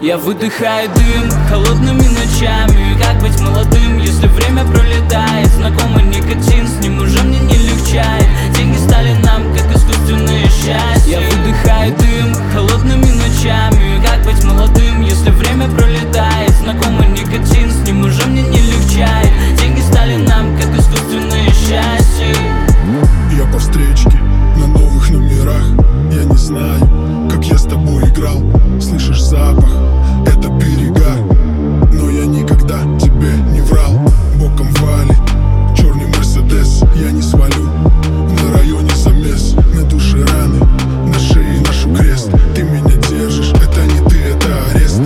Я выдыхаю дым холодными ночами. Как быть молодым, если время пролетает? Знакомый никотин, с ним уже мне не легчает. Деньги стали нам как искусственное счастье. Я выдыхаю дым холодными ночами. Как быть молодым, если время пролетает? Знакомый никотин, с ним уже мне не легчает. Деньги стали нам как искусственное счастье. Я по встречке на новых номерах. Я не знаю, как я с тобой играл. Слышишь запах, это перегар. Но я никогда тебе не врал. Боком валит черный Мерседес. Я не свалю, на районе замес. На душе раны, на шее ношу крест. Ты меня держишь, это не ты, это арест.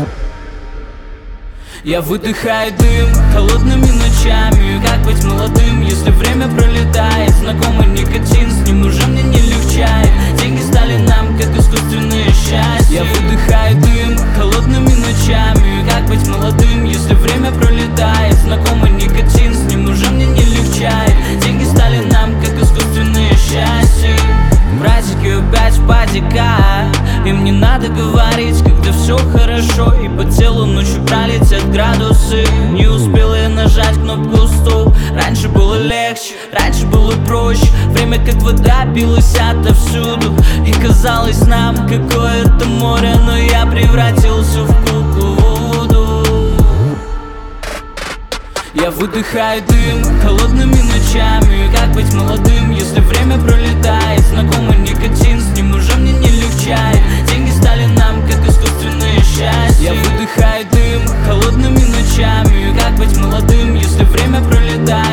Я выдыхаю дым холодными ночами. Как быть молодым, если время пролетает? Знакомый никотин, с ним уже мне не легчает. Деньги стали нам как искусственное счастье. Я выдыхаю дым холодными ночами. Как быть молодым, если время пролетает? Знакомый никотин, с ним уже мне не легчает. Деньги стали нам как искусственное счастье. Братики опять в падиках. Им не надо говорить, когда все хорошо. И по телу ночью пролетят градусы. Не успел я нажать кнопку стоп. Раньше было легче, раньше было проще. Время как вода билось отовсюду. И казалось нам какое-то море. Но я превратился в куклу-вуду. Я выдыхаю дым холодными ночами. Как быть молодым, если время пролетает? Знакомый никотин, с ним уже мне не легчает. Деньги стали нам как искусственное счастье. Я выдыхаю дым холодными ночами. Как быть молодым, если время пролетает?